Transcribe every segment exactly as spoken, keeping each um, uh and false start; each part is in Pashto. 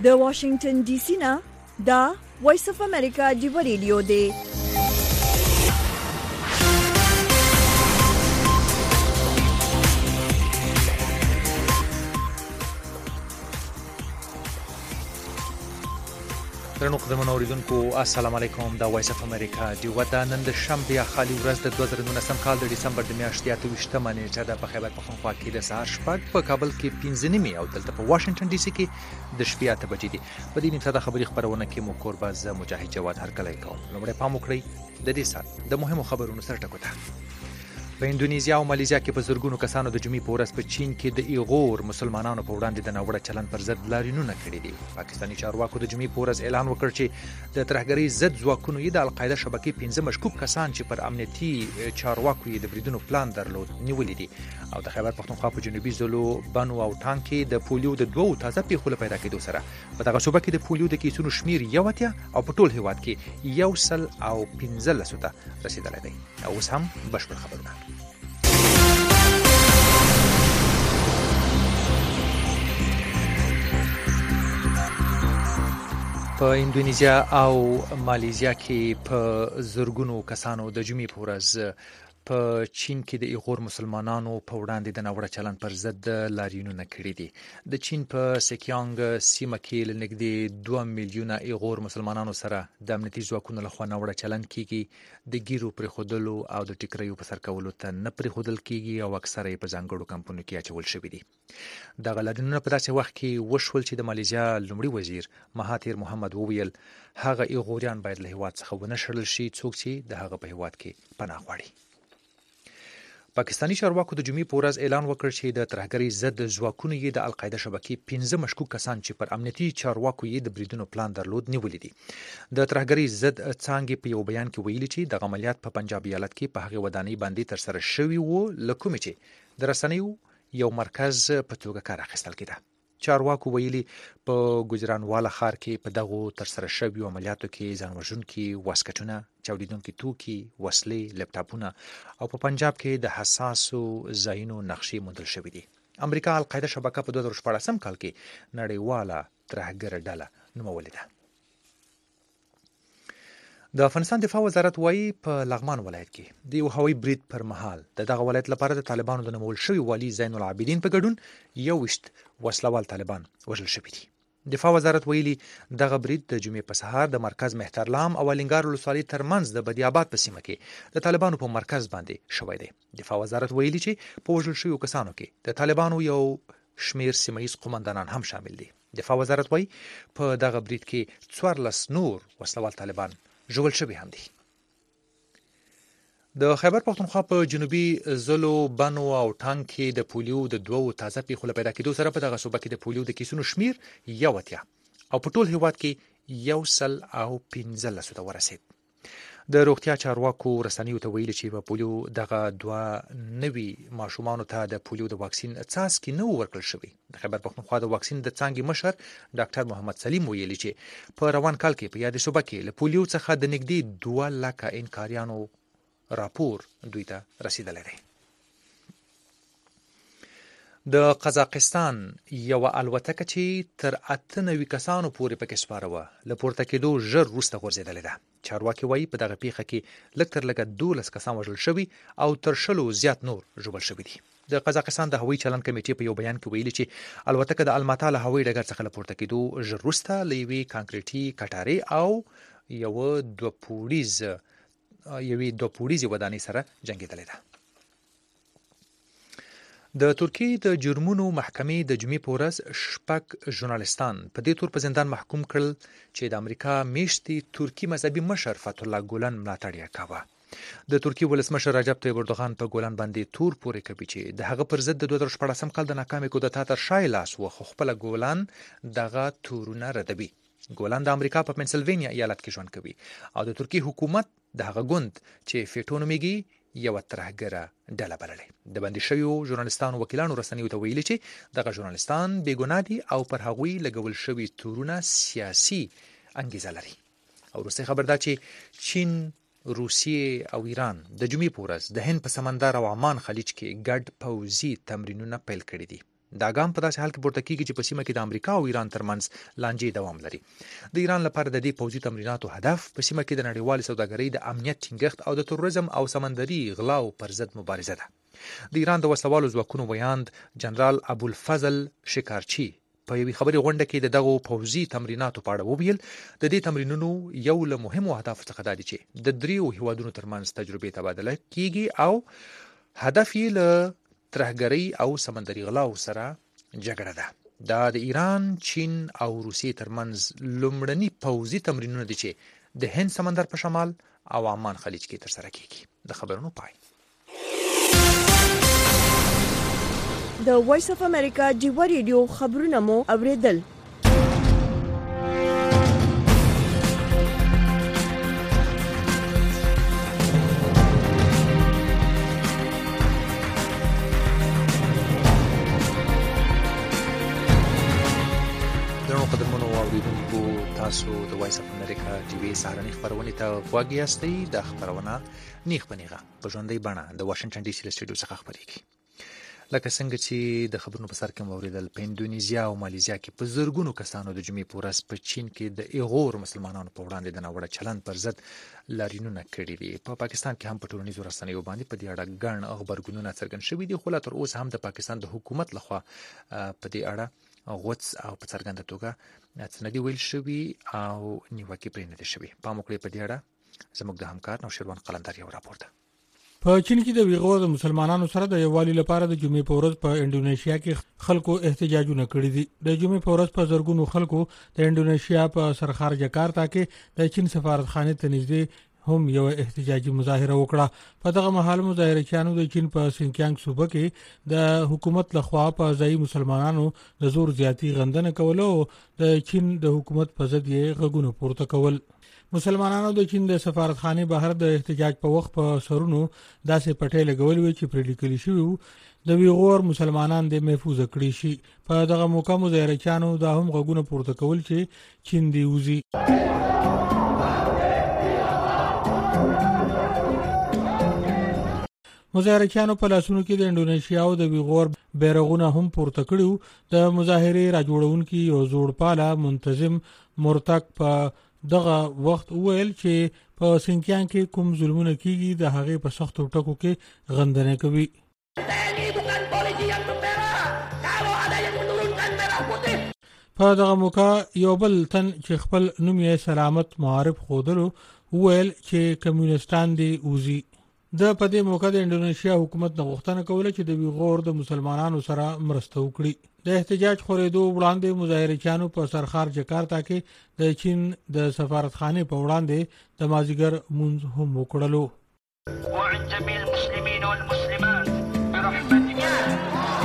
د واشنگټن ډي سي نه دا وایس اف امریکا دی ریډیو دی. درنو قدرمنو اوریدونکو السلام علیکم. دا وایس اف امریکا دی ودا نن د شنبه خالي ورځ د دوه زره نولسم کال د ډسمبر د میاشتې اته ویشتمه نیټه ده. په خیبر پښتونخوا کې د سهار شپږ، په کابل کې پنځه نیمې او دلته په واشنگټن ډي سي کې د شپې اته بجې دي. په دې نیمه ساعته خبري خبرونه کې مو کورباز مجاهد جواد هرکلی کوم. لومړی پام وکړئ د دې سات د مهمو خبرونو سره ټکو ته. په اندونیزیا او مالیزیا کې په زرګونو کسانو د جمعې په ورځ په چین کې د ایغور مسلمانانو په وړاندې د ناوړه چلند پر ضد لاریونونه کړي دي. پاکستاني چارواکو د جمعې په ورځ اعلان وکړ چې د ترهګرۍ ضد ځواکونو یې د القاعده شبکې پنځه مشکوک کسان چې پر امنیتي چارواکو یې د بریدونو پلان درلود نیولي دي. او د خیبر پښتونخوا په جنوبي ضلعو بنو او ټانګ کې د پولیو د دوو تازه پیښو له پیدا کېدو سره په دغه صوبه کې د پولیو د کیسونو شمیر یو اتیا او په ټول هیواد کې یو سل او پنځلس ته رسیدلی دی. اوس هم بشپړ خبرونه. په اندونیزیا او مالیزیا کې په زرګونو کسانو د جمعې په ورځ په چین کې د ایغور مسلمانانو په وړاندې د ناوړه چلند پر ضد لاریونونه کړي دي. د چین په سیکیانګ سیمه کې له نږدې دوه میلیونه ایغور مسلمانانو سره د امنیتي ځواکونو لخوا ناوړه چلند کیږي. د ګیرو پرېښودلو او د ټیکریو په سر کولو ته نه پرېښودل کیږي او اکثره یې په ځانګړو کمپونو کې اچول شوي دي. دغه لاریونونه په داسې وخت کې وشول چې د مالیزیا لومړي وزیر مهاتیر محمد وویل هغه ایغوریان باید له هیواد څخه ونه شړل شي څوک چې د هغه په هیواد کې پناه غواړي. پاکستاني چارواکو د جمعې په ورځ اعلان وکړ چې د ترهګرۍ ضد ځواکونو یې د القاعده شبکې پنځه مشکوک کسان چې پر امنیتي چارواکو یې د بریدونو پلان درلود نیولي دي. د ترهګرۍ ضد څانګې په یو بیان کې ویلي چې دغه عملیات په پنجاب ایالت کې په هغې ودانۍ باندې ترسره شوي وو له کومې چې د رسنیو یو مرکز په توګه کار اخیستل کېده. چارواکو ویلي په ګجرانواله ښار کې په دغو ترسره شویو عملیاتو کې ځانوژونکي واسکټونه، چاودیدونکي توکي، وسلې، لپټاپونه او په پنجاب کې د حساسو ځایونو نقشې موندل شوې دي. امریکا القاعده شبکه په دوه زره شپاړسم کال کې نړیواله ترهګره ډله نومولې ده. د افغانستان دفاع وزارت وایي په لغمان ولایت کې د یو هوایي برید پر مهال د دغه ولایت لپاره د طالبانو د نومول شوي والي زین العابدین په ګډون یو ویشت وسلوال طالبان وژل شوي دي. دفاع وزارت ویلي دغه برید د جمعې په سهار د مرکز مهترلام او الینګار ولسوالۍ ترمنځ د بدی آباد په سیمه کې د طالبانو په مرکز باندې شوی دی. دفاع وزارت ویلي چې په وژل شویو کسانو کې د طالبانو یو شمیر سیمه ییز قومندانان هم شامل دي. دفاع وزارت وایي په دغه برید کې څوارلس نور وسلوال طالبان ژوبل شوي هم دي. د خیبر پښتونخوا په جنوبي ضلعو بنو او ټانګ کې د پولیو د دوو تازه پیښو له پیدا کېدو سره په دغه صوبه کې د پولیو د کیسونو شمیر یو اتیا او په ټول هیواد کې یو سل او پنځلس ته ورسید. د روغتیا چارواکو رسنیو ته ویلي چې په پولیو دغه دوه نوي ماشومانو ته د پولیو د واکسین څاڅکي نه ورکړل شوي. د خیبر پښتونخوا د واکسین د څانګې مشر ډاکټر محمد سلیم ویلي چې په روان کال کې په یادې صوبه کې له پولیو څخه د نږدې دوه لکه انکاریانو راپور دوی ته رسیدلی دی. د قزاقستان یوه الوتکه چې تر اته نوي کسانو پورې پکې سپاره وه له پورته کېدو ژر وروسته غورځېدلې ده. چارواکي وایي په دغه پیښه کې لږ تر لږه دولس کسان وژل شوي او تر شلو زیات نور ژوبل شوي دي. د قزاقستان د هوایي چلند کمیټې په یو بیان کې ویلي چې الوتکه د الماتا له هوایي ډګر څخه له پورته کېدو ژر وروسته له یوې کانکریټي کټارې او یوه دوه پوړیز یوې دوه پوړیزې ودانۍ سره جنګېدلې ده. د ترکیې د جرمونو محکمې د جمعې په ورځ شپږ ژورنالستان په دې تور په زندان محکوم کړل چې د امریکا میشتي ترکي مذهبي مشر فتح الله ګولن ملاتړ یې کاوه. د ترکیې ولسمشر رجب طیب اردوغان په ګولن باندې تور پورې کوي چې د هغه پر ضد د دوه زره شپاړسم کال د ناکامې کودتا تر شا یې لاس و، خو خپله ګولن دغه تورونه ردوي. ګولن د امریکا په پنسلوینیا ایالت کې ژوند کوي او د ترکیې حکومت د هغه ګوند چې فیټو نومیږي یوه ترهګره ډله بللې. د بندي شویو ژورنالستانو وکیلانو رسنیو ته ویلي چې دغه ژورنالستان بې ګناه دي او پر هغوی لګول شوي تورونه سیاسي انګیزه لري. او وروستی خبر دا چې چین، روسیې او ایران د جمعې په ورځ د هند په سمندر او عمان خلیج کې ګډ پوځي تمرینونه پیل کړي دي. دا ګام په داسې حال کې پورته کیږي چې په سیمه کې د امریکا او ایران ترمنځ لانجې دوام لري. د ایران لپاره د دې پوځي تمریناتو هدف په سیمه کې د نړیوال سوداګرۍ د امنیت ټینګښت او د تروریزم او سمندري غلاو پر ضد مبارزه ده. د ایران د وسلوالو ځواکونو ویاند جنرال ابوالفضل شکارچی په یوې خبري غونډه کې د دغو پوځي تمریناتو په اړه وویل د دې تمرینونو یو له مهمو اهدافو څخه دا دی چې د دریو هیوادونو ترمنځ تجربې تبادله کیږي او هدف یې له ترهګرۍ او سمندري غلاو سره جګړه ده. دا د ایران، چین او روسیې ترمنځ لومړني پوځي تمرینونه دي چې د هند سمندر په شمال او عمان خلیج کې ترسره کیږي. د خبرونو پای. د وایس اف امریکا جیو ریډیو خبرونه مو اوریدل. تاسو د وایس اف امریکا ټي وي سهارنۍ خبرونه ته غوږ یاستئ. د خبرونه نیغ په نیغه په ژوندۍ بڼه د واشنگټن ډي سي له سټوډیو څخه خبرېږي. لکه څنګه چې د خبرونو په سر کې مو اوریدل، په اندونیزیا او مالیزیا کې په زرګونو کسانو د جمعې په ورځ په چین کې د ایغور مسلمانانو په وړاندې د ناوړه چلند پر ضد لاریونونه کړي دي. په پاکستان کې هم په ټولنیزو رسنیو باندې په دې اړه ګڼ خبرګونونه څرګند شوي دي، خو لا تر اوسه هم د پاکستان د حکومت لخوا په دې اړه غوڅ او په څرګنده توګه څه نه دي ویل شوي او نیوکې پرې نه دي شوي. پام وکړئ په دې اړه زموږ د همکار نوشیروان قلندر یو راپور ده. په چین کې د ویغور د مسلمانانو سره د یووالي لپاره د جمعې په ورځ په انډونیشیا کې خلکو احتجاجونه کړي دي. د جمعې په ورځ په زرګونو خلکو د انډونیشیا په سرخار جکارتا کې د چین سفارتخانه ته نږدې هم یو احتجاجي مظاهره وکړه. په دغه مهال مظاهرچیانو د چین په سینکیانګ صوبه کې د حکومت لخوا په ځایي مسلمانانو د زور زیاتی غندنه کوله او د چین د حکومت په ضد یې غږونه پورته کول. مسلمانانو د چین د سفارتخانه بهر د احتجاج په وخت په سرونو داسې پټې لګول وی چې پر لیکل شوی د ویغور مسلمانان د محفوظ کړي شي. په دغه موقع مظاهرچیانو دا هم غږونه پورته کول چې چین دی وزي. مظاهرچیانو په لاسونو کې د انډونیشیا او د ویغور بیرغونه هم پورته کړیو. د مظاهرې راجوړونکي یو زوړپاله منتظم مرتق په دغه وخت ویل چې په سینکیانګ کې کوم ظلمونه کیږي د هغې په سختو ټکو کې غندنه کوي. په دغه موقع یو بل تن چې خپل نوم یې سلامت معارف خودلو ویل چې کمیونستان دی اوزي. د په دې موقع د انډونیشیا حکومت د غوښتنه کوله چې د ویغور د مسلمانانو سره مرسته وکړي. د احتجاج خورېدو وړاندې مظاهرچیانو په سرخار جکارتا کې د چین د سفارتخانه په وړاندې د مازیګر مونځ هم وکړلو. وعد بالمسلمین والمسلمات برحمتك.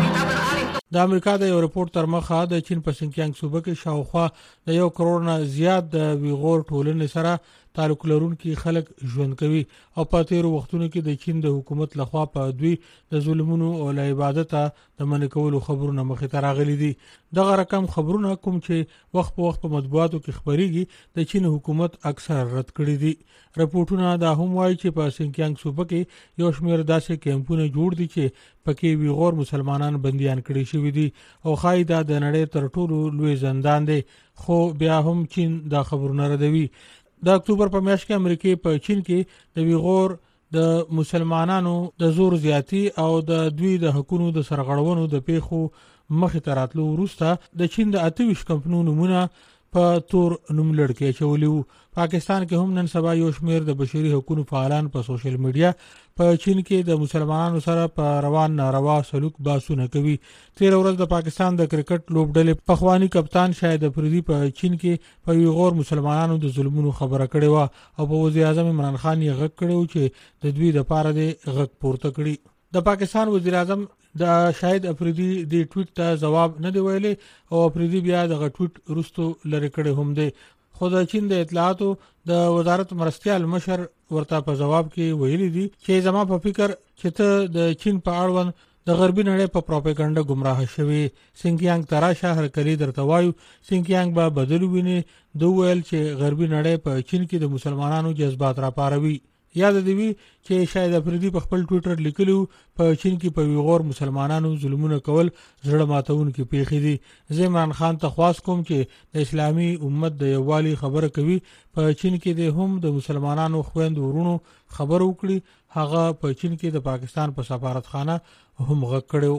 د امریکا د یو رپورت تر مخه د چین په سینکیانګ صوبه کې شاوخوا د یو کروڑ نه زیات د ویغور ټولنې سره تعلق لرونکي خلک ژوند کوي او په تیرو وختونو کې د چین د حکومت لخوا په دوی د ظلمونو او له عبادت د منع کولو خبرونه مخې ته راغلي دي. دغه رقم خبرونه کوم چې وخت په وخت په مطبوعاتو کې خبريږي د چین حکومت اکثر رد کړي دي. رپورټونه دا هم وایي چې په سینکیانګ صوبه کې یو شمېر داسې کیمپونه جوړ دي چې پکې ویغور مسلمانان بنديان کړي شوي دي او خای دا د نړۍ تر ټولو لوی زندان دی. خو بیا هم چین دا خبرونه ردوي. د اکتوبر په میاشت کې امریکا په چین کې د ویغور د مسلمانانو د زور زیاتی او د دوی د حقوقو د سرغړونو د پیښو مخې ته راتلو وروسته د چین د اته ویشت کمپنیو نمونه په تور نوم لړکې چولې وو. پاکستان کې هم نن سبا یو شمېر د بشري حقوقو فعالان په سوشل میډیا په چین کې د مسلمانانو سره په روان ناروا سلوک باسونه کوي. تیر ورځ د پاکستان د کرکټ لوبډلې پخوانی کپتان شاهد افریدي په چین کې په ویغور مسلمانانو د ظلمونو خبره کړې و او په وزیر اعظم عمران خان یې غږ کړو چې د دوی لپاره د غږ پورته کړي. د پاکستان وزیر اعظم د شاهد افریدي د ټویټ ته جواب نه دی ویلي او افریدي بیا د ټویټ رستو لری کړي هم دی. خو د چین د اطلاعاتو د وزارت مرستیال مشر ورته په جواب کې ویلي دي چې زما په فکر چې ته د چین په اړوند د غربي نړۍ په پروپاګاندا گمراه شوی. سینکیانګ تراشه هر کلی درته وایو سینکیانګ به بدل ویني. دوی ویل چې غربي نړۍ په چین کې د مسلمانانو جذبات را پاروي. یاد دی وی چې شاهد افریدي په خپل ټوئیټر لیکلو په چین کې په ویغور مسلمانانو ظلمونه کول زړه ماتون کې پیښې دي. زه عمران خان ته خواست کوم چې د اسلامي امت د یووالي خبره کوي په چین کې د هم د مسلمانانو خويند ورونو خبر وکړي. هغه په چین کې د پاکستان په سفارتخانه هم غږ کړو.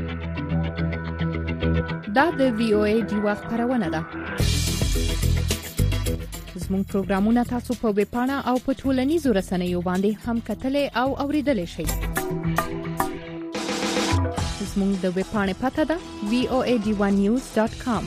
دا د وی او ای ډیوا خبرونه ده. زموږ پروګرامونه تاسو په ویب پاڼه او په ټولنیزو رسنیو باندې هم کتلای او اوریدلای شئ. زموږ د ویب پاڼې پته ده وی او ای ډیوا نیوز ډاټ کام.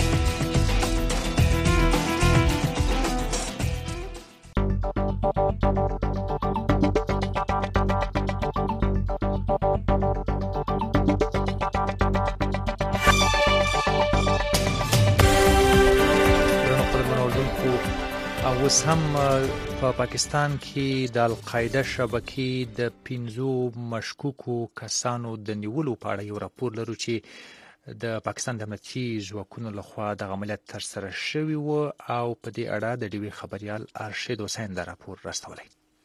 اوس هم په پاکستان کې د القاعده شبکې د پنځو مشکوکو کسانو د نیولو په اړه یو راپور لرو چې د پاکستان د امنیتي ځواکونو لخوا د عملیات ترسره شوی و او په دې اړه د ډیوی خبريال ارشد حسین دا راپور راستولی.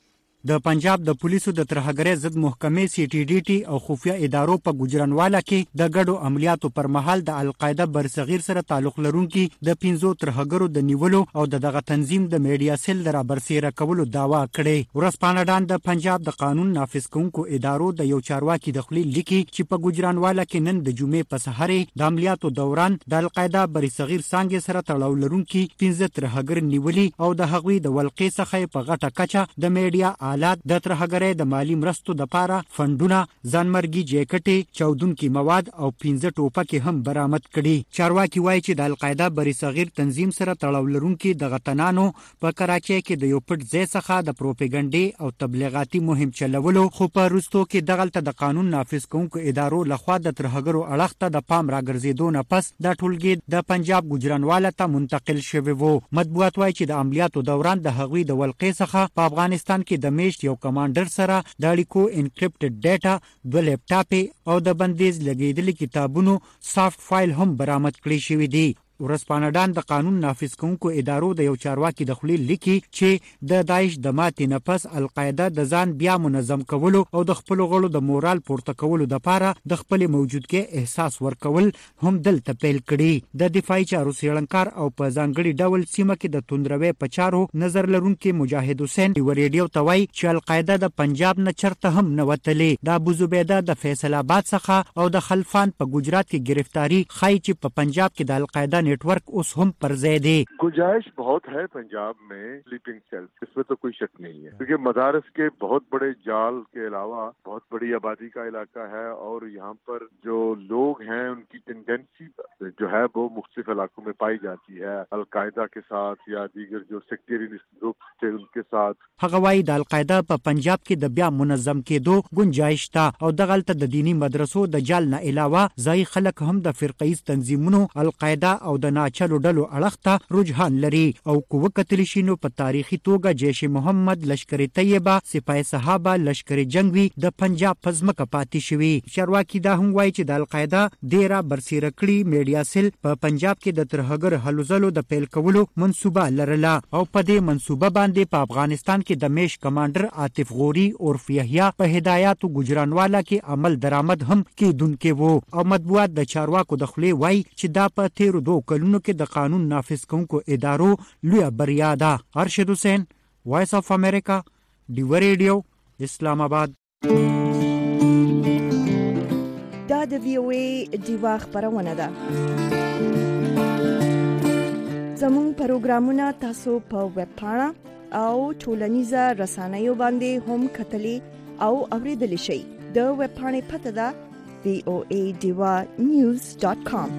د پنجاب د پولیسو د ترهګرۍ ضد محکمې سی ټي ډي ټي او خفیه ادارو په ګجرانواله کې د ګډو عملیاتو پر مهال د القاعده برصغیر سره تعلق لرونکي د پنځو ترهګرو د نیولو او د دغه تنظیم د میډیا سیل د رابرسیره کولو داوا کړې. ورځپاڼه ډان د پنجاب د قانون نافذ کوونکو ادارو د یو چارواکي د خپل لیکي چې په ګجرانواله کې نن د جمعې په سحر د عملیاتو دوران د القاعده برصغیر څنګه سره تړاو لرونکي پنځه ترهګر نیولي او د هغوی د ولقې څخه په غټه کچه د میډیا آلات د ترهګرۍ د مالی مرستو د پاره فندونه، ځانمرګي جیکټې، چاودونکي مواد او پنځه ټوپکې هم برآمد کړي. چارواکي وایي چې د القاعده برصغیر تنظیم سره تړاو لرونکي د غتنانو په کراچۍ کې د یو پټ ځای څخه د پروپاګاندا او تبلیغاتي مهم چلولو خو په وروستو کې دغلت د قانون نافذ کوونکو ادارو لخوا د ترهګرو اړخ ته د پام راګرځېدو نه پس د ټولګي د پنجاب ګجرانواله ته منتقل شوی وو. مطبوعات وایي چې د عملیاتو دوران د هغوی د ولقې څخه په افغانستان کې د میشت یو کمانډر سره د اړیکو انکریپټډ ډیټا، دوه لیپټاپ او د بندیز لګیدلي کتابونو سافت فایل هم برآمد کړی شوی دی. ورځپاڼه ډان د قانون نافذ کوونکو ادارو د یو چارواکي د خپل لیکي چې د داعش د ماتې نه پس القاعده د ځان بیا منظم کولو او د خپل غړو د مورال پورته کولو لپاره د خپل موجودګۍ احساس ورکول هم دلته پیل کړي. د دفاعي چارو سیړنکار او په ځانګړي ډول سیمه کې د توندروي پچارو نظر لرونکي مجاهد حسین و ریډیو توای چې القاعده د پنجاب نه چرته هم نه وتلې. د ابو زبیده د فیصل آباد څخه او د خلفان په ګجرات کې گرفتاری خای چې په پنجاب کې د القاعده नेटवर्क उस हम पर ज़्यादा गुंजाइश बहुत है पंजाब में स्लीपिंग सेल्स, इसमें तो कोई शक नहीं है क्योंकि मदारस के बहुत बड़े जाल के अलावा बहुत बड़ी आबादी का इलाका है और यहाँ पर जो लोग हैं उनकी टेंडेंसी जो है वो मुख्तलिफ इलाकों में पाई जाती है अलकायदा के साथ या दीगर जो सेक्टेरियन ग्रुप्स थे उनके साथ. هغوی د القاعده په پنجاب کې د بیا منظم کېدو गुंजाइश تا او دغلت د دینی مدرسو د جال نه علاوه ځای خلک هم د فرقیز تنظیمونو القاعده او د ناچلو ډلو اړخ ته رجحان لري او کو کتل شینو په تاریخي توګه جیش محمد، لشکر طیبه، سپاه صحابه، لشکر جنگوي د پنجاب په ځمکه پاتې شوی. چارواکي دا هم وایي چې د القاعده ډیره برسیره کړي میډیا سیل په پنجاب کې د ترهګر هلو ځلو د پیل کولو منصوبه لرله او په دې منصوبه باندې په افغانستان کې د میش کمانډر عاطف غوري او یحیی په هدایاتو ګجرانواله کې عمل درآمد هم کېدونکې وو. او مطبوعات د چارواکو د خولې وایي چې دا په تیرو دوه کلونو کې د قانون نافذ کوونکو ادارو لوی بریا ده. ارشد حسین، وایس اف امریکا، ډیو ریډیو، اسلام آباد. دا د وی او ای ډیوا خبرونه ده. زموږ پروګرامونه تاسو په ویب پاڼه او ټولنیزو رسنیو باندې هم کتلی او اوریدلی شئ. د ویب پاڼې پته ده وی او ای ډیوا نیوز ډاټ کام.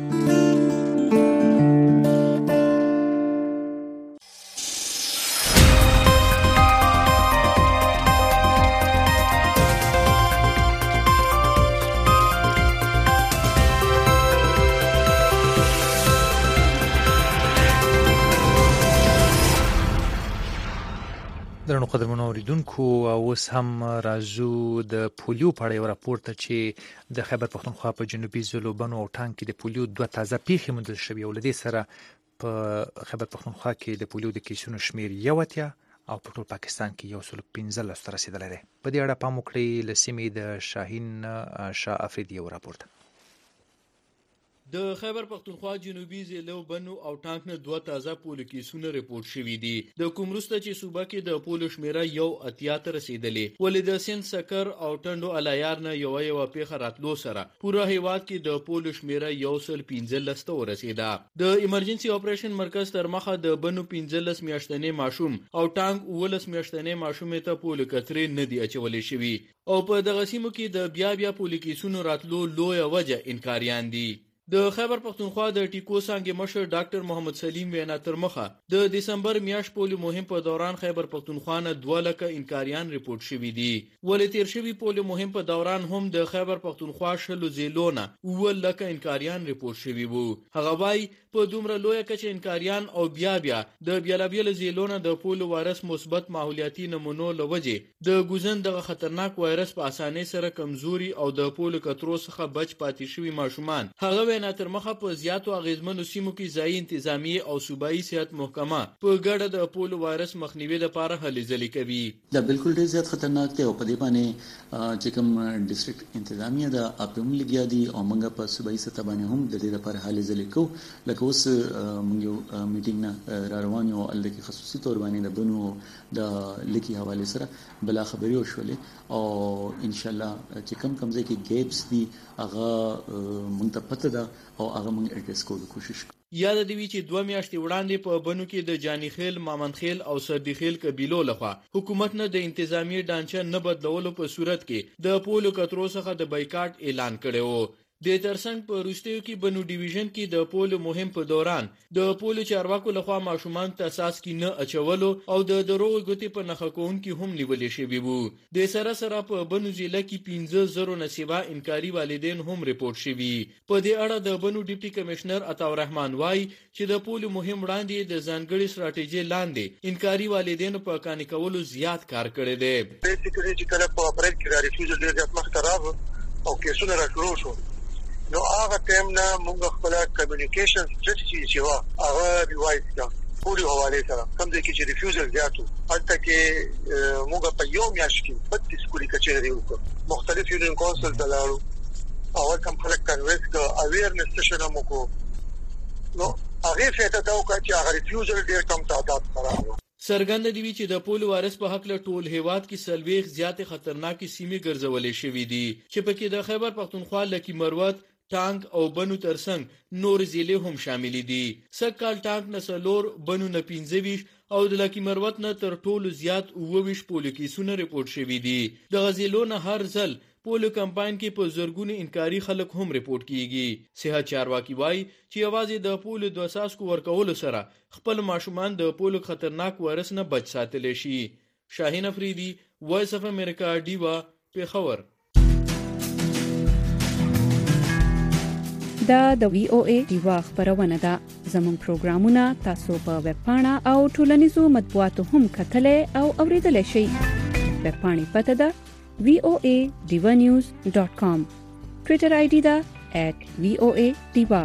درنو قدرمنو اوریدونکو، اوس هم راځو د پولیو په اړه یو راپور ته چې د خیبر پښتونخوا په جنوبي ځلوبنو او ټانګ کې د پولیو دوه تازه پیښې موندل شوې او له دې سره په خیبر پښتونخوا کې د پولیو د کیسونو شمیر یو اتیا او په ټول پاکستان کې یو سل پنځلس ته رسیدلی دی. په دې اړه پام وکړئ له سیمې د شاهین شاه افریدي یو راپور. د خیبر پختونخوا جنوبي ضلعو بنو او ټانک نه دوه تازه پولو کیسونه ریپورت شوي دي. د کوم وروسته چې صوبه کې د پولو شمیره یو اتیا ته رسیدلې، ولې د سیند سکر او ټنډو الایار نه یوه یوه پیښه راتلو سره پوره هیواد کې د پولو شمیره یو سل پنځلس ته ورسېده. د ایمرجنسي اپریشن مرکز تر مخه د بنو پنځلس میاشتنې ماشوم او ټانک اوولس میاشتنې ماشومې ته پولو کترې نه دي اچولې شوي، او په دغه سیمو کې د بیا بیا پولو کیسونو راتلو لویه وجه انکاریان دي. د خیبر پختونخوا د ټیکو څانګې مشر ډاکټر محمد سلیم وینا تر مخه د دسمبر میاشت پولیو مهم په دوران خیبر پختونخوا نه دوه لکه انکاریان ریپورت شوي دي. ولې تیر شوي پولیو مهم په دوران هم د خیبر پختونخوا شلو ضلعو نه اووه لکه انکاریان ریپورت شوي وو. هغه وایي په دومره لویه کچه انکاریان او بیا بیا د بیلابیلو ضلعو نه د پولیو وایرس مثبت ماحولیاتي نمونو له وجې د ګوزن دغه خطرناک وایرس په اسانۍ سره کمزوري او د پولیو کترو څخه بچ پاتې شوي ماشومان هغه وینا تر مخه په زیاتو اغیزمنو سیمو کې ځایي انتظامیه او صوبایي صحت محکمه په ګډه د پولیو وایرس مخنیوي لپاره هلې ځلې کوي. دا بالکل ډېر زیات خطرناک دی او په دې باندې چې کوم ډیسټریکټ انتظامیه د اپم لګیا دي او موږ په صوبایي سطح باندې هم د دې لپاره هلې ځلې کوو. لکه اوس موږ یو میټینګ نه را روان یو الکه خصوصي تور باندې د بنو د لکی حواله سره بلا خبري وشولې او ان شاء الله چې کوم کوم ځای کې ګیپس دي هغه مونږ ته پته ده او هغه مونږ اډریس کولو کوشش کوو. یاد دی چې دوه میاشتې وړاندې په بنو کې د جانی خیل، مامند خیل او سردی خیل قبیلو لخوا حکومت نه د انتظامی ډانچه نه بدلولو په صورت کې د پولو کترو څخه د بایکاټ اعلان کړی وو. د ترڅنګ په وروستیو کې بنو ډیویژن کې د پولو مهم په دوران د پولو چارواکو لخوا ماشومان ته اساس کې نه اچولو او د دروغ ګوتې په نښه کوونکي هم نیولې شوي وو. د سره سره په بنو ضلع کې پنځه زرو نصیبه انکاري والدین هم ریپورت شوي. په دې اړه د بنو ډیپټي کمشنر عطا رحمان وایي چې د پولو مهم وړاندې د ځانګړي ستراتیژي لاندې انکاري والدینو په کانې کولو زیات کار کړی دی. بیسیکلی چې کله په اپریل کې د ریفیوزل ډېر زیات مخ ته راغلو او کیسونه راټول شو، نو هغه ټایم نه موږ خپل کمیونیکیشن سټریټجی چې وا هغه ریوایز کړه پوری حواله سره. کوم ځای کې چې ریفیوزل زیاتو هلته کې موږ په یو میاشت کې بتیس کولی کچېري وکړو، مختلف یونین کونسل ته لاړو او کوم خلک کنوینس کړه، اویرنس سیشن مو کو. نو هغه فیته دا وکړه چې هغه ریفیوزل ډېر کم تعداد سره سرګند دی چې د پولو وایرس په حق له ټول هیواد کې سلويخ زیات خطرناکې سیمې ګرځولې شوې دي چې پکې د خیبر پختونخوا، لکی مروت، ټانک او بنو ترڅنګ نور ضلع هم شامل دي. سکال ټانک نه څلور، بنو نه پنځه ویشت او د لکی مروت نه تر ټولو زیات اووه ویشت پولو کیسونه ریپورت شوي دي. د غزلو نه هر ځل پولو کمپاین کې په زرګونو انکاري خلک هم ریپورت کیږي. صحت چارواکي وایي چې یوازې د پولو د اساسکو ورکولو سره خپل ماشومان د پولو خطرناک وایرس نه بچ ساتلی شي. شاهین افریدي، وایس اف امریکا، ډیوا، پیښور. دا د وی او ای ډیوا خبرونه ده. زموږ پروګرامونه تاسو په ویب پاڼه او ټولنیزو مطبوعاتو هم کتلای او اوریدلای شئ. ویب پاڼې پته ده وی او ای ډیوا نیوز ډاٹ کام. ټویټر آی ډی ده ایٹ وی او ای ډیوا.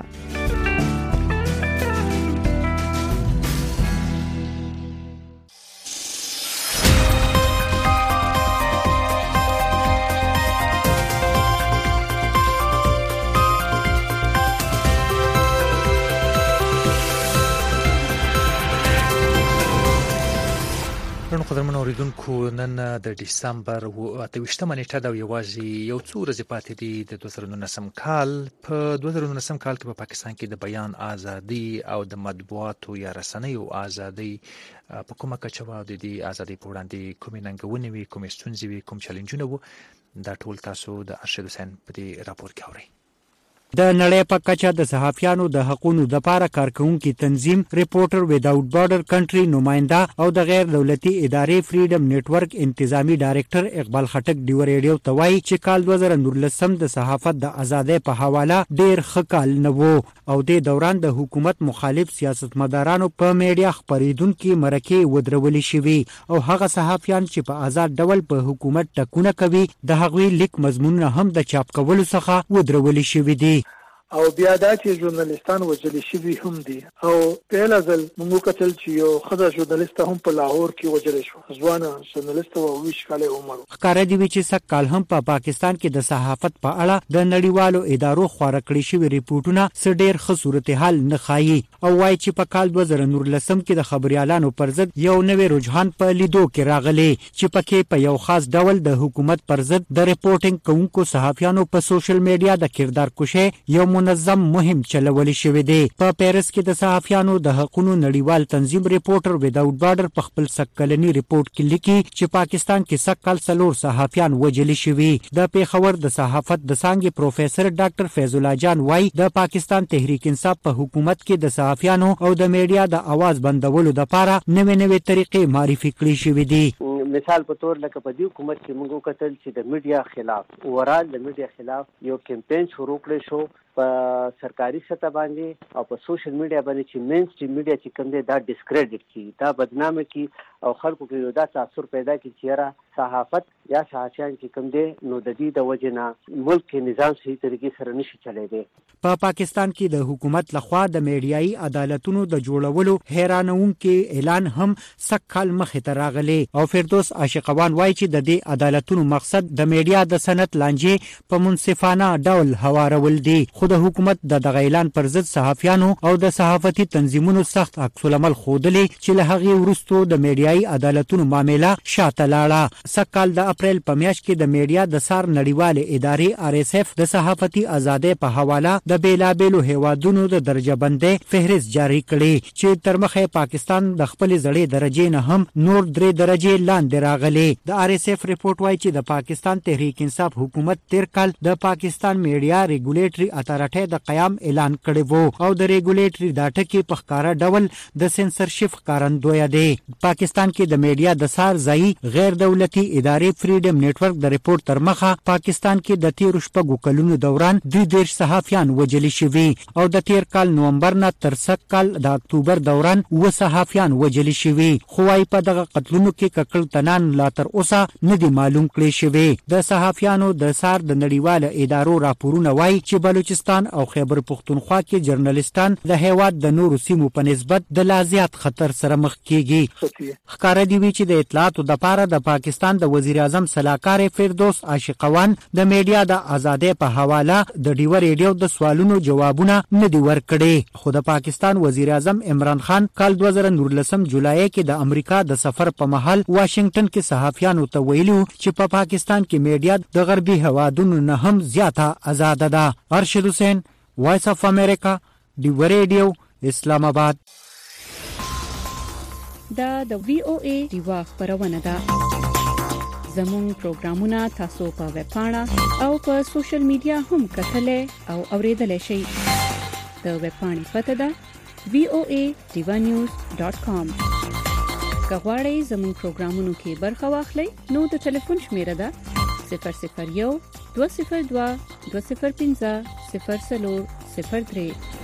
نن قدرمن اوریدونکو نن د دسمبر اته ویشتمه نیټه دا یوازې یو څو ورځې پاتې دي د دوه زره نولسم کال. په دوه زره نولسم کال کې په پاکستان کې د بیان ازادي او د مطبوعاتو یا رسنیو ازادي په کومه کچه و، د دې ازادي په وړاندې کومې ننګونې وي، کومې ستونزې وي، کوم چیلنجونه وو، دا ټول تاسو د ارشد حسین په دې راپور کې اورئ. د نړۍ په کچه د صحافیانو د حقوقو د لپاره کارکونکو تنظیم ریپورټر ویداوټ بارډر کنټری نماینده او د غیر دولتي ادارې فریډم نتورک انتظامی ډایریکټر اقبال خټک ډیو ریډیو ته وایي چې کال دوه زره نولسم د صحافت د ازادۍ په حواله ډیر ښه کال نه وو او د دوران د حکومت مخالف سیاستمدارانو په میډیا خبرېدونکو مرکې ودرولې شوې او هغه صحافیان چې په آزاد ډول په حکومت ټکونه کوي د هغوی لیک مضمونونه هم د چاپ کولو څخه ودرولې شوې دي. او بیا دا چې ژورنالیستان وجل شوي هم دي او په لازل موږ کتل چې یو خزه ژورنالیست هم په لاهور کې وجل شو ځوانه ژورنالیست او ویش کاله عمر ښکارا دی چې سکهال هم په پاکستان کې د صحافت په اړه د نړیوالو ادارو خورا کړی شوی ریپورتونه سډیر ښه صورتحال نه ښایي او وايي چې په کال دوه زره نولسم کې د خبريالانو پر ضد یو نوې رجحان په لیدو کې راغلی چې پکې په یو خاص ډول د حکومت پر ضد د ریپورټینګ کوونکو صحافیانو په سوشل میډیا د کردار کشي یو منظم مهم چلول شوې دی. په پیرس کې د صحافیانو د حقوقو نړیوال تنظیم ریپورټر وداوټ بارډر په خپل سکلنی ریپورت کې لیکي چې پاکستان کې سکهال څلور صحافیان وجل شوي. د پیښور د صحافت د څانګې پروفیسور ډاکټر فیض الله جان وايي د پاکستان تحریک انصاف په حکومت کې د صحافیانو او د میډیا د आवाज بندولو لپاره نوې نوې طریقې معرفي کړې شوې دي. مثال په تور لکه په دې حکومت کې موږ کتل چې د میډیا خلاف اورال د میډیا خلاف یو کمپاین شروع کړی شو په سرکاري سطح باندې او په سوشل میډیا باندې چې مین سټریم میډیا چې کوم دی دا ډیسکریډټ کی دا بدنامه کی او خلکو کې یو دا تاثر پیدا کی چې را صحافت یا صحافیان چې کوم دی نو د دې د وجنه ملک کې نظام صحیح طریقې سره نشي چلای دی. په پا پاکستان کې د حکومت لخوا د میډیایي عدالتونو د جوړولو حیرانونکي اعلان هم سکهال مخې ته راغلی او فردوس عاشقوان وايي چې د دې عدالتونو مقصد د میډیا د سند لانجې په منصفانه ډول هوارول دي. خو د حکومت د دغه اعلان پر ضد صحافیانو او د صحافتي تنظیمونو سخت عکس العمل ښودلی چې له هغې وروسته د میډیایي عدالتونو معامله شاته لاړه. سکهال د اپریل په میاشت کې د میډیا د سار نړیوالې ادارې آر اس اف د صحافتي ازادۍ په حواله د بیلابیلو هیوادونو د درجه بندۍ فهرست جاری کړي چې تر مخه پاکستان د خپل زړې درجې نه هم نور درې درجې لاندې راغلي. د آر اس اف ریپورت وايي چې د پاکستان تحریک انصاف حکومت تیر کال د پاکستان میډیا ریګولیټري اتارټي د قیام اعلان کړی وو او د ریګولیټري د ټکی په ښکارا ډول د سنسرشپ ښکارندوی دی. پاکستان کې د میډیا د سار ځای غیر دولتي ادارې فریډم نیټورک د ریپورت تر مخه پاکستان کې د تیر شپږو کلونو دوران دوه دیرش صحافیان وجل شوي او د تیر کال نومبر نه تر سږ کال د اکتوبر دوران و صحافیان وجل شوي. خو وايي په دغه قتلونو کې ککړ تنان لا تر اوسه نه دي معلوم کړي شوي. د صحافیانو د سار د نړیواله ادارو راپورونه وايي چې بلوچستان او خیبر پختونخوا کې جرنالستان د هیواد د نورو سیمو په نسبت د لا زیات خطر سره مخ کیږي. ښکارا دی چې د اطلاعاتو د پاره د پاکستان د وزیر اعظم سلاکار فردوس عاشقوان د میډیا د ازادۍ په حواله د ډیو ریډیو د سوالونو جوابونه نه دی ورکړي. خو د پاکستان وزیر اعظم عمران خان کال دوه زره نولسم جولای کې د امریکا د سفر په مهال واشنگټن کې صحافیانو ته ویلو چې په پا پاکستان کې میډیا د غربي هوادونو نه هم زیاته آزاد ده. ارشد حسین، وایس اف امریکا، ډیو ریډیو، اسلام آباد. دا د وی او ای ډیوا خبرونه ده. زموږ پروګرامونه تاسو په ویب پاڼه او په سوشل میډیا هم کتلای او اوریدلای شئ. د ویب پاڼې پته ده وی او ای ډیوا نیوز ډاٹ کام. که غواړئ زموږ پروګرامونو کې برخه واخلئ نو د ټلیفون شمیره ده صفر صفر یو دوه صفر دوه دوه صفر پنځه صفر څلور صفر درې.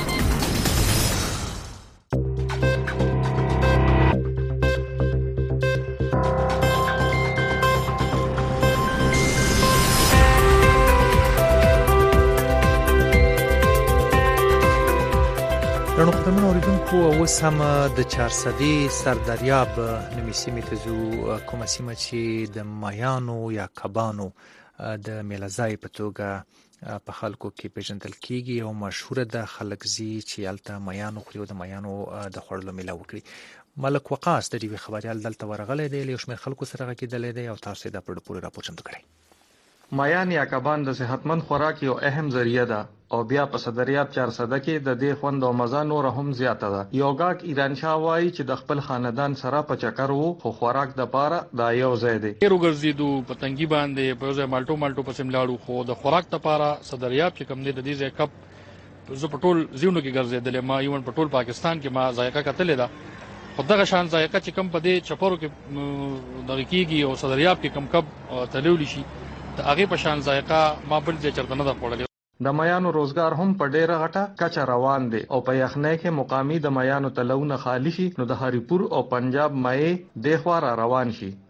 رڼو خدمت اوریدونکو اوس هم د چارسدي سردریاب نومي سیمې ته ځو، کومه سیمه چې د مایانو یا کبانو د میله‌ځای په توګه په خلکو کې پیژندل کیږي او مشهوره ده. خلک زی چې هلته مایانو خوري او د مایانو د خوړلو میله وکړي. ملک وقاص د ډیوي خبريال دلته ورغلی دی، یو شمېر خلکو سره غږېدلی دی او تاسو یې دا په پوره راپور چمتو کړی. مایان یا کبان د صحتمند خوراک یو اهم ذریعہ ده او بیا په صدریاب چارسده کې د دې خوند او مزه نور هم زیاته ده. یوګاک ایران شاه وایي چې د خپل خاندان سره په چکر وو خو خوراک د پاره دا یو ځای دی. ډیرو ګرځېدو په تنګي باندې په ځای مالټو مالټو پسې ملاړو خو د خوراک لپاره صدریاب چې کوم دی د دې ځای کپ زه په ټول ځایونو کې ګرځېدلې، ما یون په ټول پاکستان کې ما ذایقه کتلې ده خو دغه شان ذایقه چې کوم په دې چپرو کې دغه کېږي او صدریاب کې کم کب تلولی شي د هغې په شان ذایقه ما بل ځای چېرته نه ده خوړلې. د مایانو روزګار هم په ډیره غټه کچه روان دی او په یخنۍ کې مقامی د مایانو تلونه خالی شي نو د هریپور او پنجاب مای د خوا را روان شي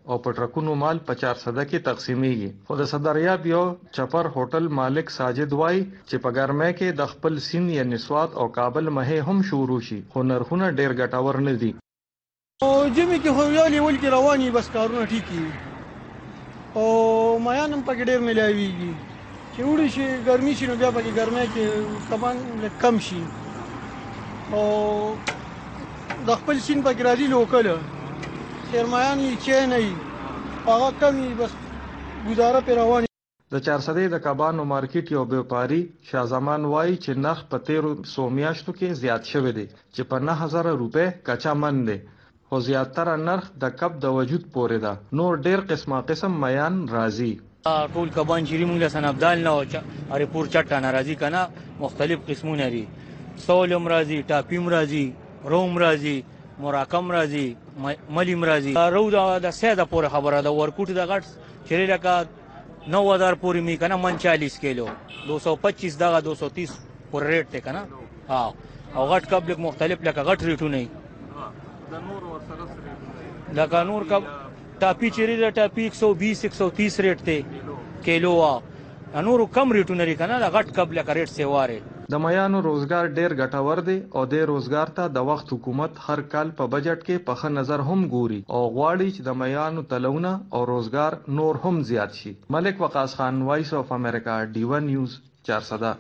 او په ټرکونو مال په چار صده کې تقسیمېږي. خو د صدریاب یو چپر هوټل مالک ساجد وای چې په ګرمۍ کې د خپل سین یعنی سوات او کابل مه هم شروع شي خو نرخونه ډیر ګټور نه دي. او جمی کې خو یو لیول کې رواني بس کارونه ټیکی او مایانم پکې ډیر ملایويږي چې وړي شي ګرمي شي نو بیا پکې ګرمۍ کې کمان کم شي او د خپل سین پکې راځي لوکل سرمایان یې چې نه هغه کمی بس گزاره پر رواني. د چار صدې د کبانو مارکیټ یو بیوپاری شاه زمان وای چې نرخ په تیرو سو میاشتو کې زیات شوی دی چې په نه هزار روپے کچا من دی خو زیاتره نرخ د کب د وجود پورې ده. نور ډیر قسمه قسم میان راځي. ټول کبان چې موږ سنبدال نه او اری پور چټه ناراضي کنه مختلف قسمونه لري. سولم راځي، ټاپیم راځي، روم راځي، مراکم راځي، ملیم راځي. رو د ساده پورې خبره ده ورکوټ د غټ چیرې لکه نو هزار پورې می کنه من چالیس کیلو دو سو پچیس دغه دو سو تیس پر ریټ ته کنه. ها او غټ کب مختلف لکه غټ ریټونه د نور ور سره لکه نور کب ټاپی چیرې د ټاپی ایک سو بیس ایک سو تیس ریټ ته کیلو وا نورو کم ریټونه لري کنه د غټ کب لکه ریټ سی واره. د میانو روزګار ډیر ګټور دی او د روزګار ته د وخت حکومت هر کال په بجټ کې په ښه نظر هم ګوري او غواړي چې د میانو تلونه او روزګار نور هم زیات شي. ملک وقاص خان، وایس اف امریکا، ډی ون نیوز، چار صدا.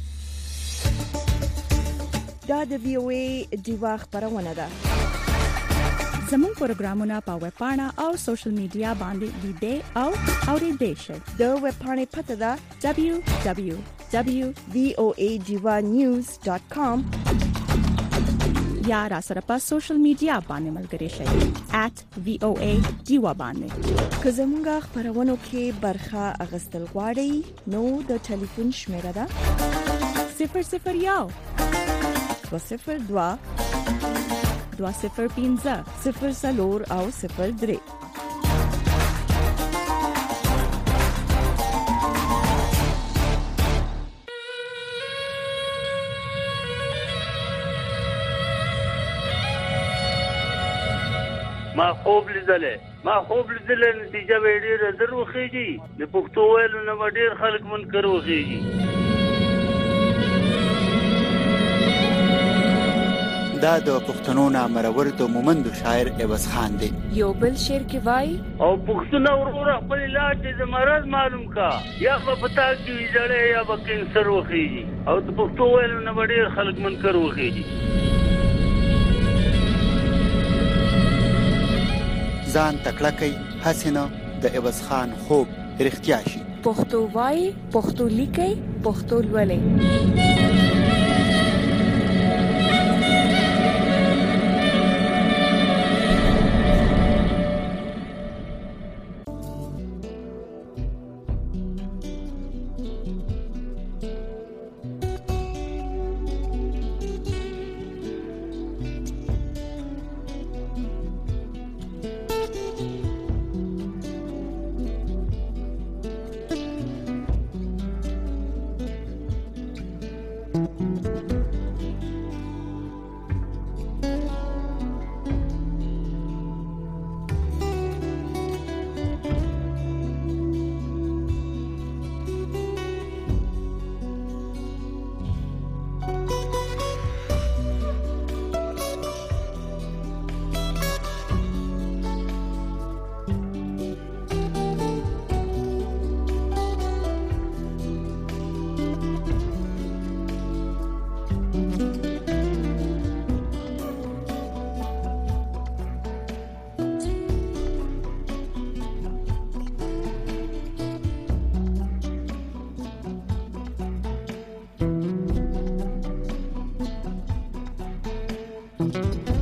دا د وی او ای دیوا خبرونه ده. زموږ پروګرامونه په ویب پاڼه او سوشل میډیا باندې لیدئ او اورئ شئ. د ویب پاڼې پته ده دبلیو دبلیو دبلیو ډاٹ وی او ای دیوا نیوز ډاٹ کام یا را سره په سوشل میډیا باندې ملګري شئ ایٹ وی او ای دیوا باندې. که زموږ خبرونو کې برخه اغستل غواړئ نو د ټلیفون شمیره ده صفر صفر یو دو صفر دوا دوا صفر پینزه صفر سلور او صفر درې. ما خوب لیدلې ما خوب لیدلې نتیجه به ډېره در وخیږي د پښتو ویلو نه به ډېر خلک منکر وخیږي. دا د پښتنو نامرور د مومندو شاعر عوض خان دی. یو بل شعر کې وای او پښتون وروره خپل علاج د مرض معلوم کا یا په پتا کې ویځړې یا به کینسر وخیږي او د پښتو ویلو نه به ډېر خلک منکر وخیږي. ځان تکړه کوي حسینه د عوض خان خوب رښتیا شي. پښتو وای، پښتو لیکي، پښتو لولي. Thank you.